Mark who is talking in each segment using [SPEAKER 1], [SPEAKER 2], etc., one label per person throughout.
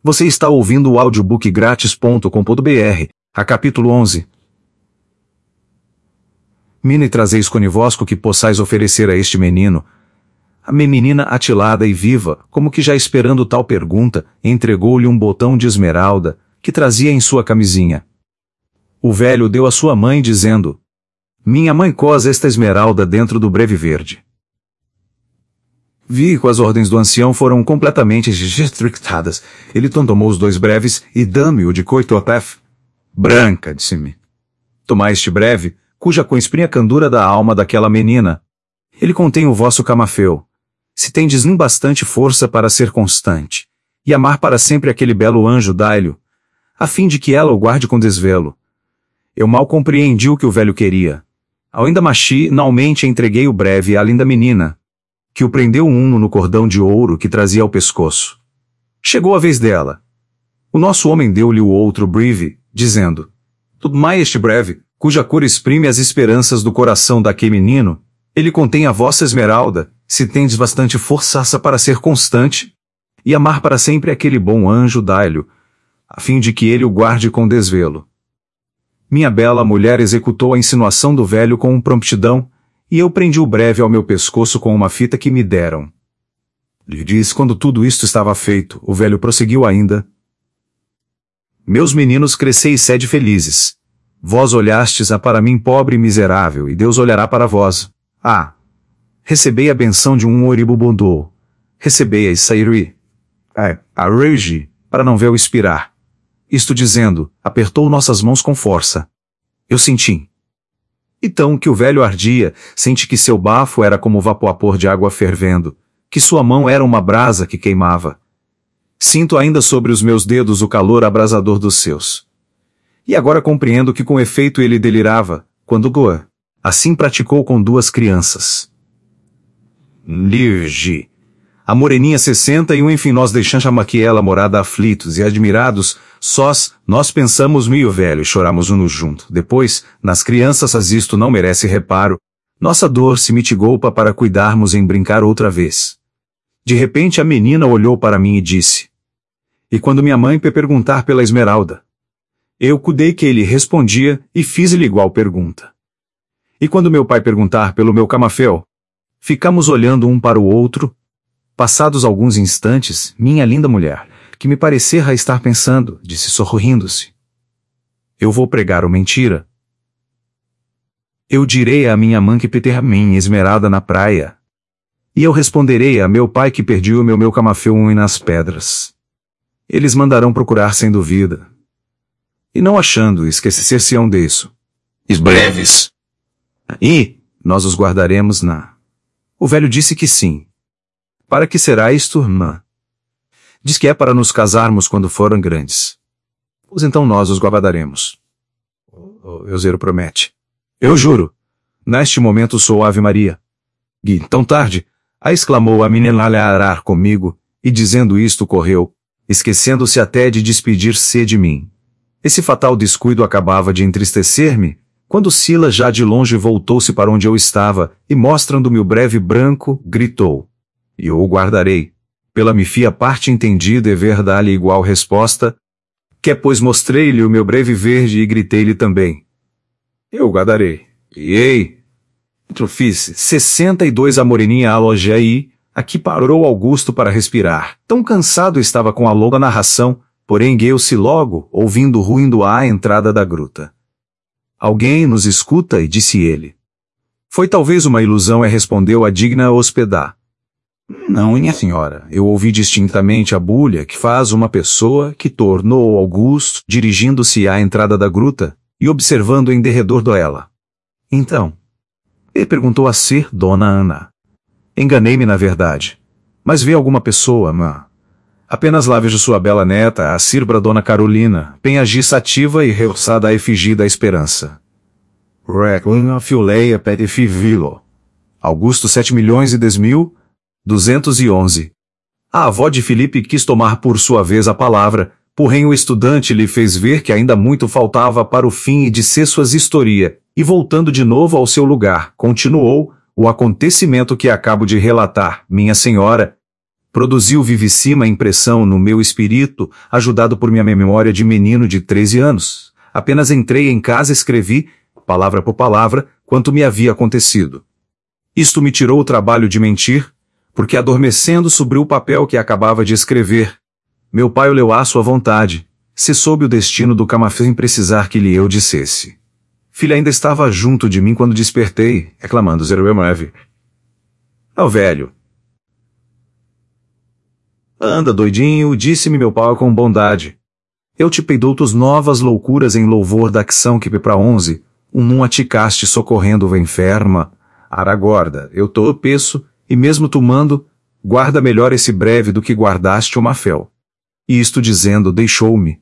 [SPEAKER 1] Você está ouvindo o audiobookgratis.com.br, a capítulo 11. Mine trazeis conivosco que possais oferecer a este menino. A menina atilada e viva, como que já esperando tal pergunta, entregou-lhe um botão de esmeralda, que trazia em sua camisinha. O velho deu à sua mãe dizendo: minha mãe cose esta esmeralda dentro do breve verde. Vi que as ordens do ancião foram completamente restrictadas. Ele tomou os 2 breves e dame-o de coitopef. Branca, disse-me. Tomai este breve, cuja cor exprime a candura da alma daquela menina. Ele contém o vosso camafeu. Se tendes nem bastante força para ser constante, e amar para sempre aquele belo anjo, dai-lhe, a fim de que ela o guarde com desvelo. Eu mal compreendi o que o velho queria. Ainda machinalmente entreguei o breve à linda menina, que o prendeu no cordão de ouro que trazia ao pescoço. Chegou a vez dela. O nosso homem deu-lhe o outro breve, dizendo: tomai este breve, cuja cor exprime as esperanças do coração daquele menino. Ele contém a vossa esmeralda, se tendes bastante força para ser constante, e amar para sempre aquele bom anjo, dai-lhe, a fim de que ele o guarde com desvelo. Minha bela mulher executou a insinuação do velho com promptidão, e eu prendi o breve ao meu pescoço com uma fita que me deram. Lhe disse quando tudo isto estava feito, o velho prosseguiu ainda: meus meninos, cresceis e sede felizes. Vós olhastes para mim pobre e miserável, e Deus olhará para vós. Recebei a benção de um oribubundô. Recebei a Isairi, a Regi, para não ver-o expirar. Isto dizendo, apertou nossas mãos com força. Eu senti. Então que o velho ardia, senti que seu bafo era como vapor de água fervendo, que sua mão era uma brasa que queimava. Sinto ainda sobre os meus dedos o calor abrasador dos seus. E agora compreendo que com efeito ele delirava, quando Goa assim praticou com 2 crianças. Lirgi. A moreninha 61, enfim, nós deixamos aquela morada aflitos e admirados, sós, nós pensamos meio velho e choramos uno junto. Depois, nas crianças isto não merece reparo, nossa dor se mitigou para cuidarmos em brincar outra vez. De repente a menina olhou para mim e disse: e quando minha mãe perguntar pela esmeralda? Eu cuidei que ele respondia e fiz-lhe igual pergunta. E quando meu pai perguntar pelo meu camafeu? Ficamos olhando um para o outro. Passados alguns instantes, minha linda mulher, que me parecia estar pensando, disse sorrindo-se: eu vou pregar uma mentira. Eu direi à minha mãe que perdi a minha esmeralda na praia. E eu responderei a meu pai que perdi o meu camafeu nas pedras. Eles mandarão procurar sem dúvida. E não achando, esquecer-se-ão disso. Os breves. E nós os guardaremos na... O velho disse que sim. Para que será isto, irmã? Diz que é para nos casarmos quando forem grandes. Pois então nós os guardaremos. O Euseiro promete. Eu juro. Neste momento sou Ave Maria. Gui, tão tarde, exclamou a menina arar comigo, e dizendo isto correu, esquecendo-se até de despedir-se de mim. Esse fatal descuido acabava de entristecer-me, quando Silas já de longe voltou-se para onde eu estava, e mostrando-me o breve branco, gritou: e eu o guardarei. Pela me fia parte entendida e ver dar-lhe igual resposta, que pois mostrei-lhe o meu breve verde e gritei-lhe também: eu o guardarei. E ei! Fiz 62 a moreninha alogia aí, aqui parou Augusto para respirar. Tão cansado estava com a longa narração, porém ergueu-se logo, ouvindo ruindo à entrada da gruta. Alguém nos escuta, e disse ele. Foi talvez uma ilusão, respondeu a digna hospedar. Não, minha senhora, eu ouvi distintamente a bulha que faz uma pessoa, que tornou Augusto, dirigindo-se à entrada da gruta, e observando em derredor dela. Então, ele perguntou a ser Dona Ana. Enganei-me na verdade. Mas vê alguma pessoa, mã? Apenas lá vejo sua bela neta, a Sirbra Dona Carolina, penhagista ativa e realçada a efígie da esperança. Reclina fileia pedifivilo. Augusto 7.010.211. A avó de Filipe quis tomar por sua vez a palavra, porém o estudante lhe fez ver que ainda muito faltava para o fim e disse suas historia, e voltando de novo ao seu lugar, continuou: o acontecimento que acabo de relatar, minha senhora, Produziu vivissima impressão no meu espírito, ajudado por minha memória de menino de 13 anos. Apenas entrei em casa e escrevi, palavra por palavra, quanto me havia acontecido. Isto me tirou o trabalho de mentir, porque adormecendo sobre o papel que acabava de escrever. Meu pai o leu à sua vontade, se soube o destino do camafeu sem precisar que lhe eu dissesse. Filha ainda estava junto de mim quando despertei, reclamando Zeruemeve. Ao velho. Anda, doidinho, disse-me meu pai com bondade. Eu te peidou-tos novas loucuras em louvor da acção que para 11, num aticaste socorrendo o enferma. Aragorda, eu tô peço, e mesmo tu mando, guarda melhor esse breve do que guardaste o mafel. E isto dizendo, deixou-me.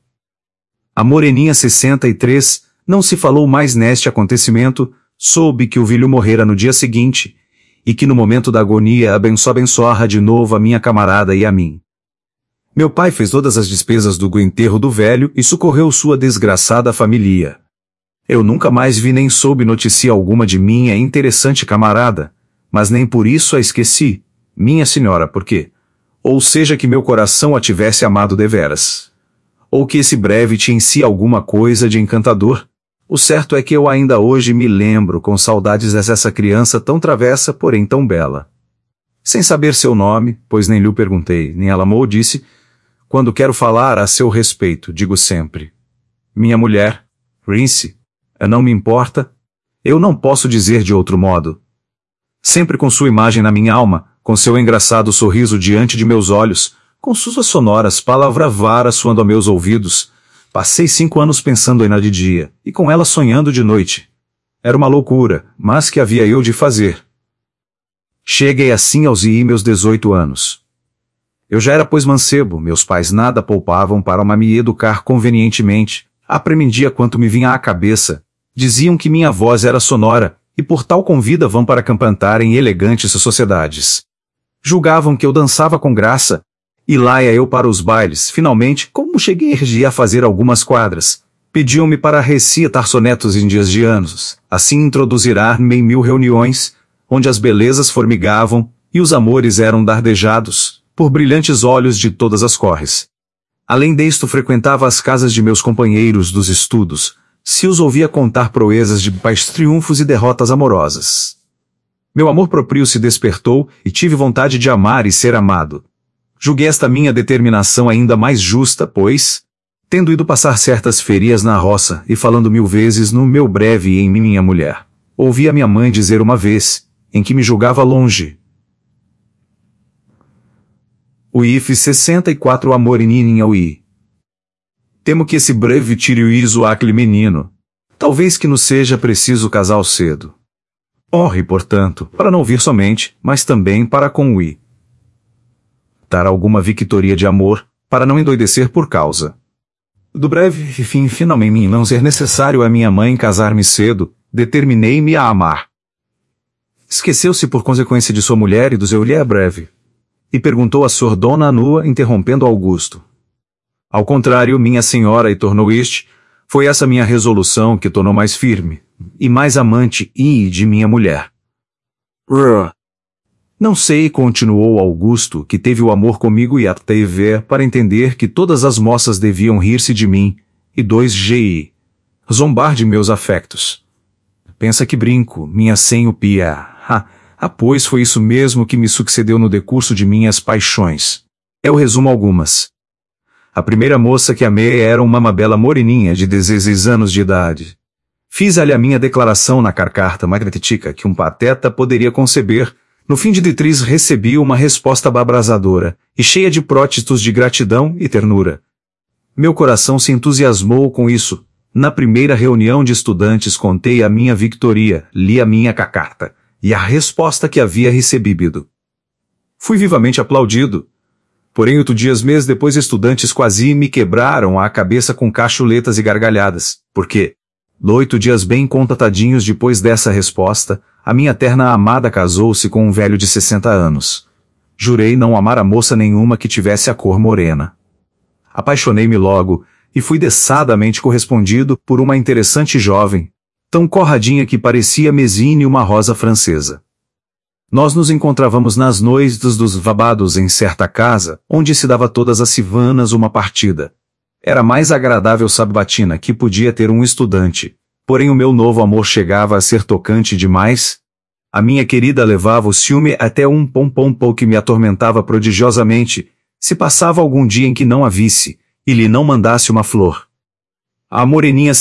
[SPEAKER 1] A moreninha 63, não se falou mais neste acontecimento, soube que o velho morrera no dia seguinte, e que no momento da agonia abençoa de novo a minha camarada e a mim. Meu pai fez todas as despesas do enterro do velho e socorreu sua desgraçada família. Eu nunca mais vi nem soube notícia alguma de minha interessante camarada, mas nem por isso a esqueci, minha senhora, porque, ou seja que meu coração a tivesse amado deveras, ou que esse breve tinha em si alguma coisa de encantador, o certo é que eu ainda hoje me lembro com saudades dessa criança tão travessa, porém tão bela. Sem saber seu nome, pois nem lhe perguntei, nem ela me disse, quando quero falar a seu respeito, digo sempre, minha mulher, Rince, não me importa, eu não posso dizer de outro modo. Sempre com sua imagem na minha alma, com seu engraçado sorriso diante de meus olhos, com suas sonoras palavras soando a meus ouvidos, passei 5 anos pensando ainda de dia, e com ela sonhando de noite. Era uma loucura, mas que havia eu de fazer? Cheguei assim aos meus 18 anos. Eu já era pois mancebo, meus pais nada poupavam para me educar convenientemente, apremendia quanto me vinha à cabeça, diziam que minha voz era sonora, e por tal convidavam para campantar em elegantes sociedades. Julgavam que eu dançava com graça, e lá ia eu para os bailes. Finalmente, como cheguei a fazer algumas quadras, pediam-me para recitar sonetos indianos, assim introduzirá-me em 1000 reuniões, onde as belezas formigavam, e os amores eram dardejados, por brilhantes olhos de todas as corres. Além disto, frequentava as casas de meus companheiros dos estudos, se os ouvia contar proezas de pais triunfos e derrotas amorosas. Meu amor próprio se despertou, e tive vontade de amar e ser amado. Julguei esta minha determinação ainda mais justa, pois, tendo ido passar certas ferias na roça, e falando 1000 vezes no meu breve e em minha mulher, ouvi a minha mãe dizer uma vez, em que me julgava longe, o IF 64 amor e nininha ui. Temo que esse breve tire o iso àquele menino. Talvez que nos seja preciso casar cedo. Honre, portanto, para não vir somente, mas também para com o i. Dar alguma victoria de amor, para não endoidecer por causa. Do breve fim finalmente não ser necessário a minha mãe casar-me cedo, determinei-me a amar. Esqueceu-se por consequência de sua mulher e do seu lhe breve. E perguntou a sordona Anua, interrompendo Augusto. Ao contrário, minha senhora, e tornou este, foi essa minha resolução que tornou mais firme, e mais amante de minha mulher. Não sei, continuou Augusto, que teve o amor comigo e até ver para entender que todas as moças deviam rir-se de mim, e 2 zombar de meus afectos. Pensa que brinco, minha senhopia, pois foi isso mesmo que me sucedeu no decurso de minhas paixões. Eu resumo algumas. A primeira moça que amei era uma bela moreninha de 16 anos de idade. Fiz-lhe a minha declaração na carta magnética que um pateta poderia conceber. No fim de Detriz recebi uma resposta abrasadora, e cheia de prótitos de gratidão e ternura. Meu coração se entusiasmou com isso. Na primeira reunião de estudantes contei a minha victoria, li a minha carta, e a resposta que havia recebido. Fui vivamente aplaudido. Porém, 8 dias depois estudantes quase me quebraram a cabeça com cachuletas e gargalhadas, porque, 8 dias bem contatadinhos depois dessa resposta, a minha terna amada casou-se com um velho de 60 anos. Jurei não amar a moça nenhuma que tivesse a cor morena. Apaixonei-me logo, e fui deçadamente correspondido por uma interessante jovem, tão corradinha que parecia Mesine uma rosa francesa. Nós nos encontrávamos nas noites dos vabados em certa casa, onde se dava todas as semanas uma partida. Era mais agradável sabatina que podia ter um estudante, porém o meu novo amor chegava a ser tocante demais. A minha querida levava o ciúme até um pom que me atormentava prodigiosamente, se passava algum dia em que não a visse, e lhe não mandasse uma flor. A moreninha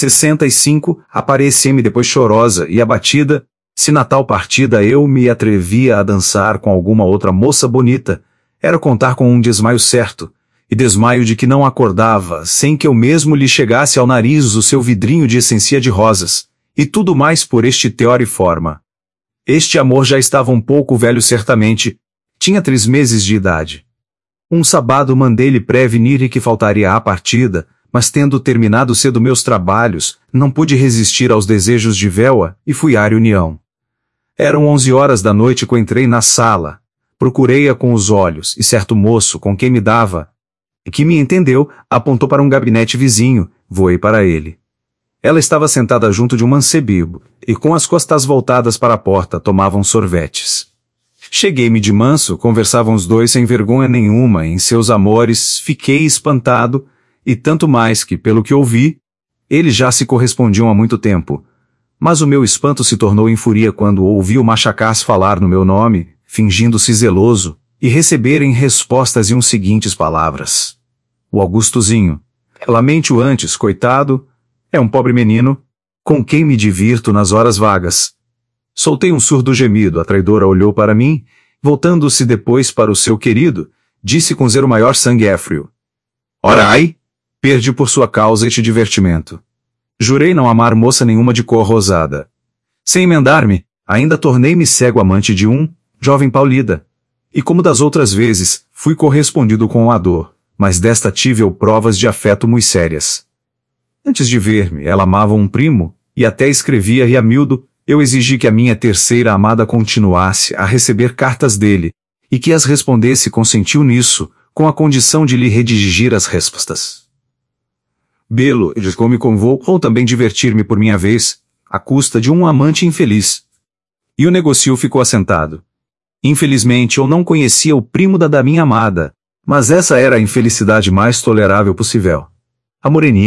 [SPEAKER 1] 65 aparecia-me depois chorosa e abatida, se na tal partida eu me atrevia a dançar com alguma outra moça bonita, era contar com um desmaio certo, e desmaio de que não acordava, sem que eu mesmo lhe chegasse ao nariz o seu vidrinho de essência de rosas, e tudo mais por este teor e forma. Este amor já estava um pouco velho certamente, tinha 3 meses de idade. Um sábado mandei-lhe prevenir que faltaria à partida, mas tendo terminado cedo meus trabalhos, não pude resistir aos desejos de vê-la, e fui à reunião. Eram 11 horas da noite que eu entrei na sala, procurei-a com os olhos, e certo moço com quem me dava, e que me entendeu, apontou para um gabinete vizinho, voei para ele. Ela estava sentada junto de um mancebíbulo, e com as costas voltadas para a porta tomavam sorvetes. Cheguei-me de manso, conversavam os dois sem vergonha nenhuma em seus amores, fiquei espantado, e tanto mais que, pelo que ouvi, eles já se correspondiam há muito tempo. Mas o meu espanto se tornou em fúria quando ouvi o Machacás falar no meu nome, fingindo-se zeloso, e receberem respostas e uns seguintes palavras. O Augustozinho. Lamente-o antes, coitado, é um pobre menino, com quem me divirto nas horas vagas. Soltei um surdo gemido, a traidora olhou para mim, voltando-se depois para o seu querido, disse com zero maior sangue éfrio. Ora ai! Perdi por sua causa este divertimento. Jurei não amar moça nenhuma de cor rosada. Sem emendar-me, ainda tornei-me cego amante de um, jovem paulida. E como das outras vezes, fui correspondido com a dor, mas desta tive eu provas de afeto muito sérias. Antes de ver-me, ela amava um primo, e até escrevia e a miúdo, eu exigi que a minha terceira amada continuasse a receber cartas dele, e que as respondesse consentiu nisso, com a condição de lhe redigir as respostas. Belo, de como me convocou também divertir-me por minha vez, à custa de um amante infeliz. E o negocio ficou assentado. Infelizmente eu não conhecia o primo da minha amada, mas essa era a infelicidade mais tolerável possível. A moreninha